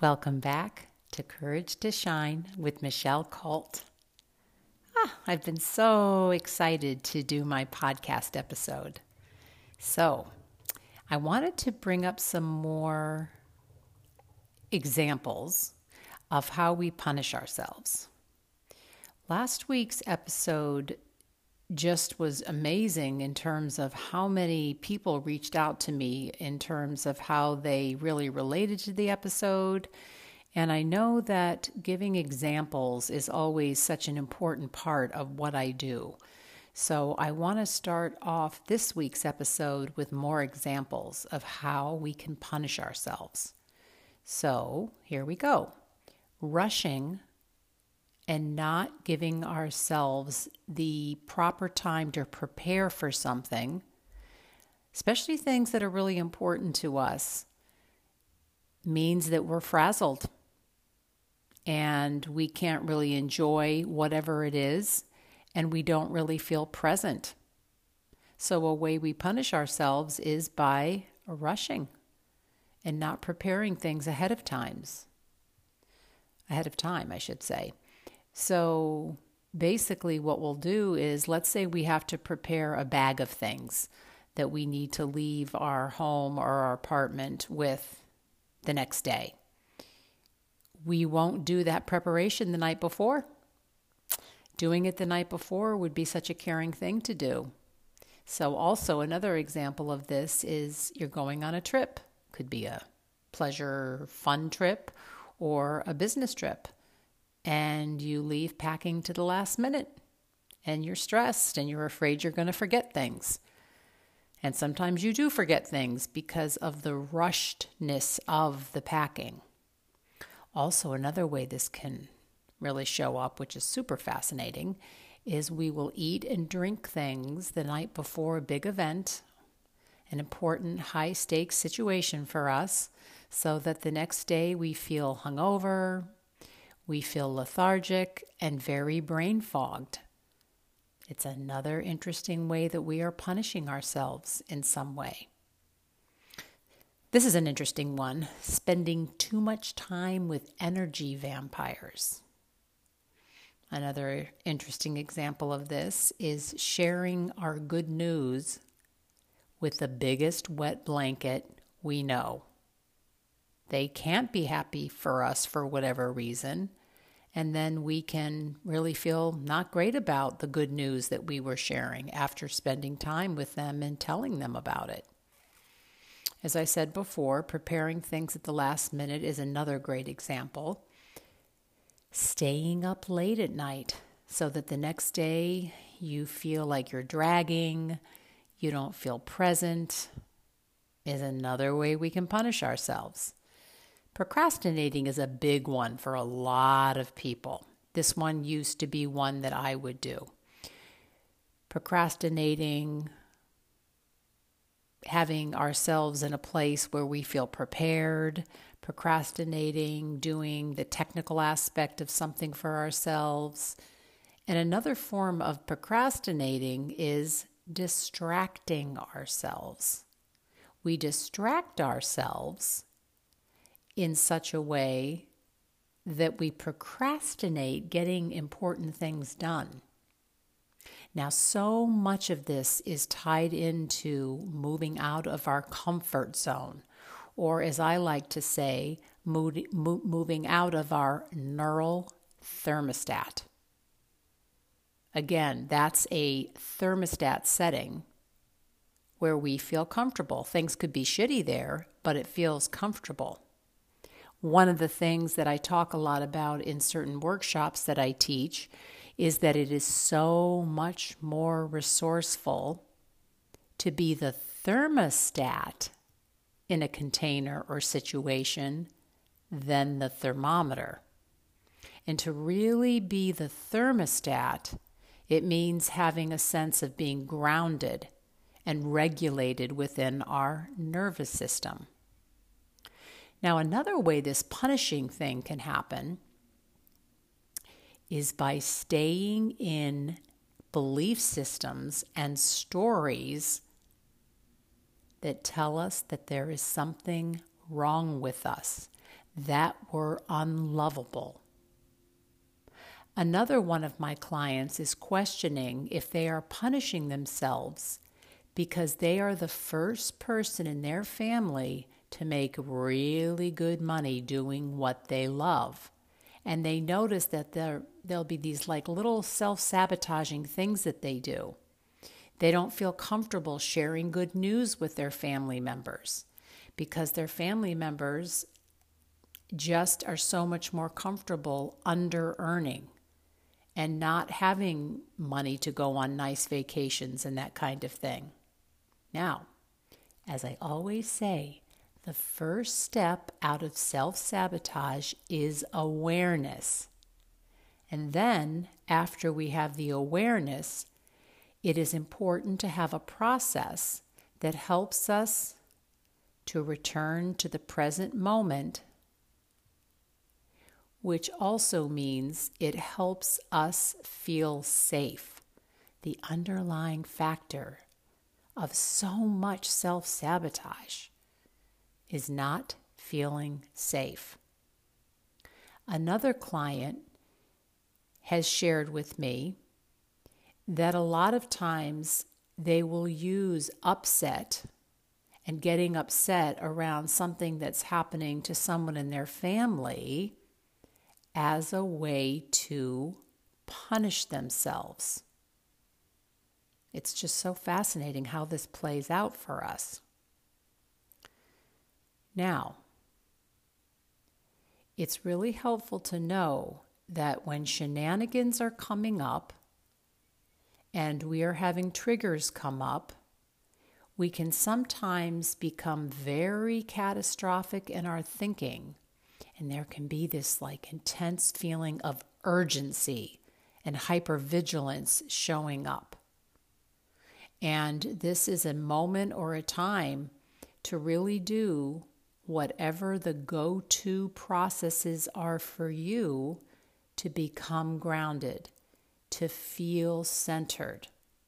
Welcome back to Courage to Shine with Michelle Colt. I've been so excited to do my podcast episode. So, I wanted to bring up some more examples of how we punish ourselves. Last week's episode just was amazing in terms of how many people reached out to me in terms of how they really related to the episode. And I know that giving examples is always such an important part of what I do. So I want to start off this week's episode with more examples of how we can punish ourselves. So here we go. Rushing and not giving ourselves the proper time to prepare for something, especially things that are really important to us, means that we're frazzled and we can't really enjoy whatever it is, and we don't really feel present. So a way we punish ourselves is by rushing and not preparing things ahead of time, I should say. So basically what we'll do is, let's say we have to prepare a bag of things that we need to leave our home or our apartment with the next day. We won't do that preparation the night before. Doing it the night before would be such a caring thing to do. So also another example of this is you're going on a trip. Could be a pleasure, fun trip or a business trip. And you leave packing to the last minute, and you're stressed and you're afraid you're going to forget things. And sometimes you do forget things because of the rushedness of the packing. Also, another way this can really show up, which is super fascinating, is we will eat and drink things the night before a big event, an important high-stakes situation for us, so that the next day we feel hungover, we feel lethargic and very brain fogged. It's another interesting way that we are punishing ourselves in some way. This is an interesting one, spending too much time with energy vampires. Another interesting example of this is sharing our good news with the biggest wet blanket we know. They can't be happy for us for whatever reason, and then we can really feel not great about the good news that we were sharing after spending time with them and telling them about it. As I said before, preparing things at the last minute is another great example. Staying up late at night so that the next day you feel like you're dragging, you don't feel present, is another way we can punish ourselves. Procrastinating is a big one for a lot of people. This one used to be one that I would do. Procrastinating, having ourselves in a place where we feel prepared, procrastinating, doing the technical aspect of something for ourselves. And another form of procrastinating is distracting ourselves. We distract ourselves in such a way that we procrastinate getting important things done. Now, so much of this is tied into moving out of our comfort zone, or as I like to say, moving out of our neural thermostat. Again, that's a thermostat setting where we feel comfortable. Things could be shitty there, but it feels comfortable. One of the things that I talk a lot about in certain workshops that I teach is that it is so much more resourceful to be the thermostat in a container or situation than the thermometer. And to really be the thermostat, it means having a sense of being grounded and regulated within our nervous system. Now, another way this punishing thing can happen is by staying in belief systems and stories that tell us that there is something wrong with us, that were unlovable. Another one of my clients is questioning if they are punishing themselves because they are the first person in their family to make really good money doing what they love. And they notice that there'll be these like little self-sabotaging things that they do. They don't feel comfortable sharing good news with their family members because their family members just are so much more comfortable under-earning and not having money to go on nice vacations and that kind of thing. Now, as I always say, the first step out of self-sabotage is awareness. And then, after we have the awareness, it is important to have a process that helps us to return to the present moment, which also means it helps us feel safe. The underlying factor of so much self-sabotage is not feeling safe. Another client has shared with me that a lot of times they will use upset and getting upset around something that's happening to someone in their family as a way to punish themselves. It's just so fascinating how this plays out for us. Now, it's really helpful to know that when shenanigans are coming up and we are having triggers come up, we can sometimes become very catastrophic in our thinking, and there can be this like intense feeling of urgency and hypervigilance showing up. And this is a moment or a time to really do whatever the go-to processes are for you to become grounded, to feel centered.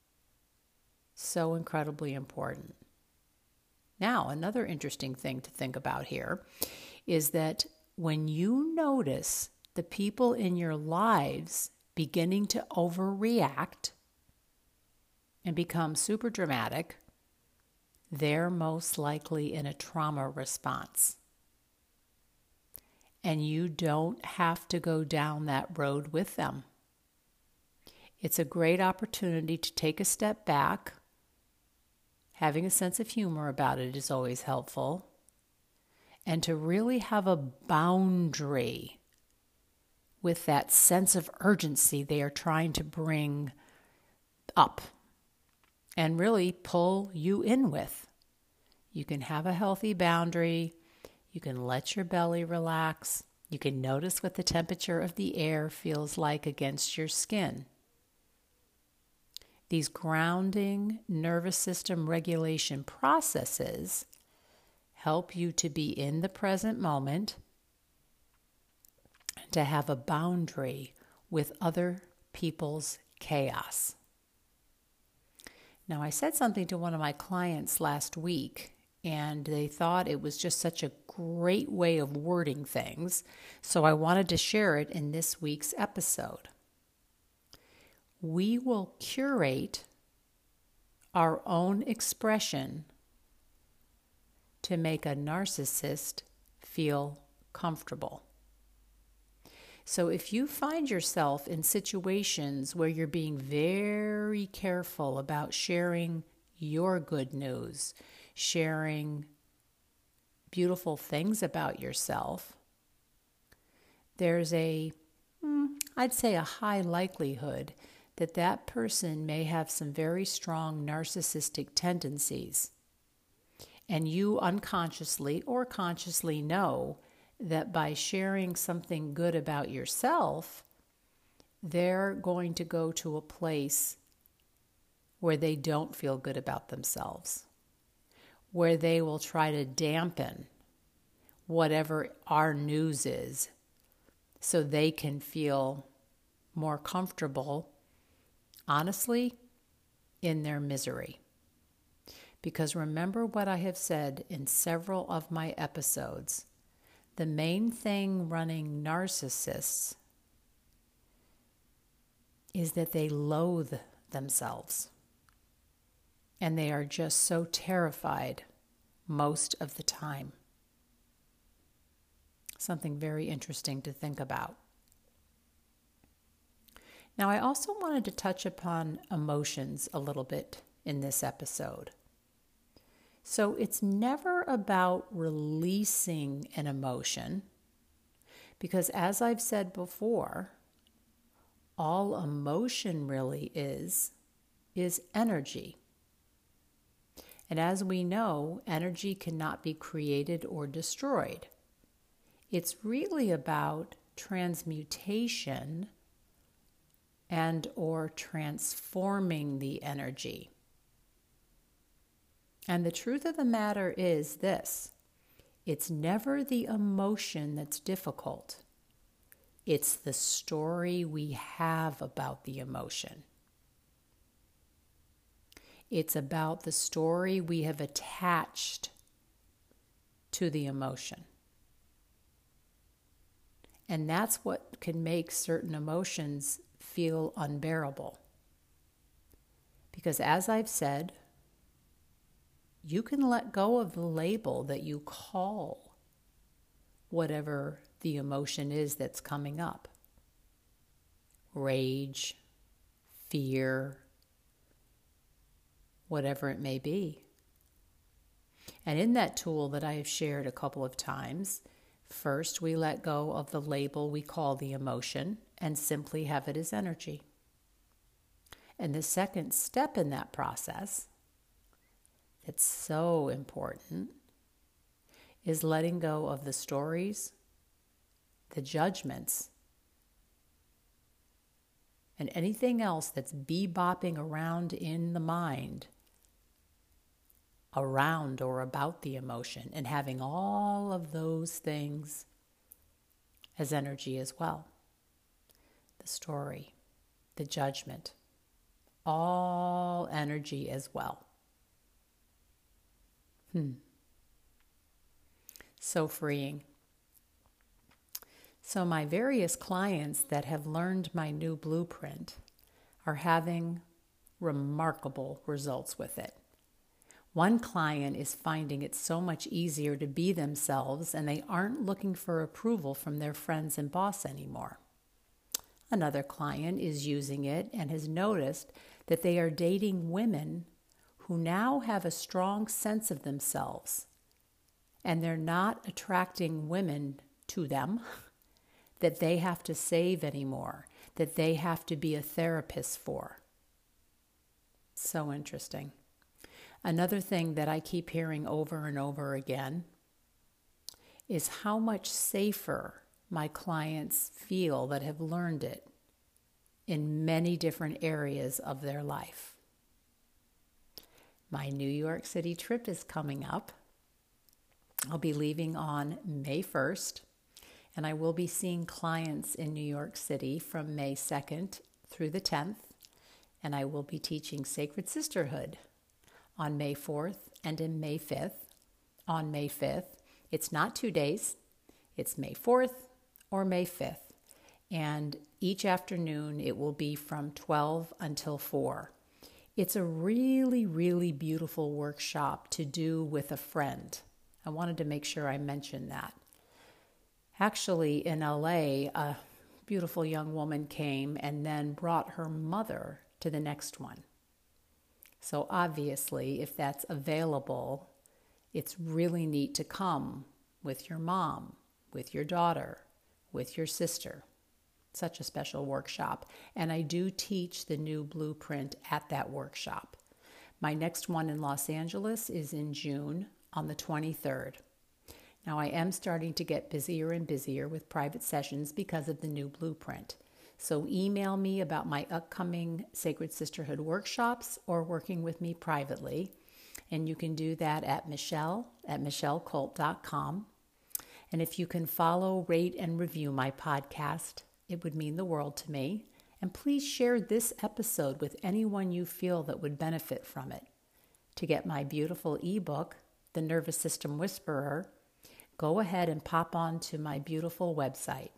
So incredibly important. Now, another interesting thing to think about here is that when you notice the people in your lives beginning to overreact and become super dramatic, they're most likely in a trauma response. And you don't have to go down that road with them. It's a great opportunity to take a step back. Having a sense of humor about it is always helpful. And to really have a boundary with that sense of urgency they are trying to bring up and really pull you in with. You can have a healthy boundary. You can let your belly relax. You can notice what the temperature of the air feels like against your skin. These grounding nervous system regulation processes help you to be in the present moment, to have a boundary with other people's chaos. Now, I said something to one of my clients last week, and they thought it was just such a great way of wording things, so I wanted to share it in this week's episode. We will curate our own expression to make a narcissist feel comfortable. So if you find yourself in situations where you're being very careful about sharing your good news, sharing beautiful things about yourself, there's I'd say a high likelihood that that person may have some very strong narcissistic tendencies. And you unconsciously or consciously know that by sharing something good about yourself, they're going to go to a place where they don't feel good about themselves, where they will try to dampen whatever our news is so they can feel more comfortable, honestly, in their misery. Because remember what I have said in several of my episodes, the main thing running narcissists is that they loathe themselves. And they are just so terrified most of the time. Something very interesting to think about. Now, I also wanted to touch upon emotions a little bit in this episode. So it's never about releasing an emotion, because as I've said before, all emotion really is energy. And as we know, energy cannot be created or destroyed. It's really about transmutation and or transforming the energy. And the truth of the matter is this: it's never the emotion that's difficult. It's the story we have about the emotion. It's about the story we have attached to the emotion. And that's what can make certain emotions feel unbearable. Because as I've said, you can let go of the label that you call whatever the emotion is that's coming up. Rage, fear, whatever it may be. And in that tool that I have shared a couple of times, first we let go of the label we call the emotion and simply have it as energy. And the second step in that process, that's so important, is letting go of the stories, the judgments, and anything else that's bebopping around in the mind around or about the emotion, and having all of those things as energy as well. The story, the judgment, all energy as well. So freeing. So my various clients that have learned my new blueprint are having remarkable results with it. One client is finding it so much easier to be themselves, and they aren't looking for approval from their friends and boss anymore. Another client is using it and has noticed that they are dating women who now have a strong sense of themselves, and they're not attracting women to them that they have to save anymore, that they have to be a therapist for. So interesting. Another thing that I keep hearing over and over again is how much safer my clients feel that have learned it in many different areas of their life. My New York City trip is coming up. I'll be leaving on May 1st, and I will be seeing clients in New York City from May 2nd through the 10th, and I will be teaching Sacred Sisterhood on May 4th and in May 5th. On May 5th, it's not 2 days, it's May 4th or May 5th, and each afternoon it will be from 12 until 4. It's a really, really beautiful workshop to do with a friend. I wanted to make sure I mentioned that. Actually, in LA, a beautiful young woman came and then brought her mother to the next one. So obviously, if that's available, it's really neat to come with your mom, with your daughter, with your sister. Such a special workshop. And I do teach the new blueprint at that workshop. My next one in Los Angeles is in June on the 23rd. Now, I am starting to get busier and busier with private sessions because of the new blueprint. So email me about my upcoming Sacred Sisterhood workshops or working with me privately. And you can do that at michelle@michellecolt.com. And if you can follow, rate, and review my podcast, it would mean the world to me. And please share this episode with anyone you feel that would benefit from it. To get my beautiful ebook, The Nervous System Whisperer, go ahead and pop on to my beautiful website,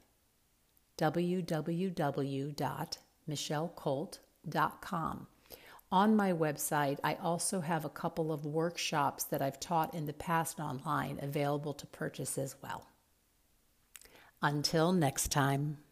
www.michellecolt.com. On my website, I also have a couple of workshops that I've taught in the past online available to purchase as well. Until next time.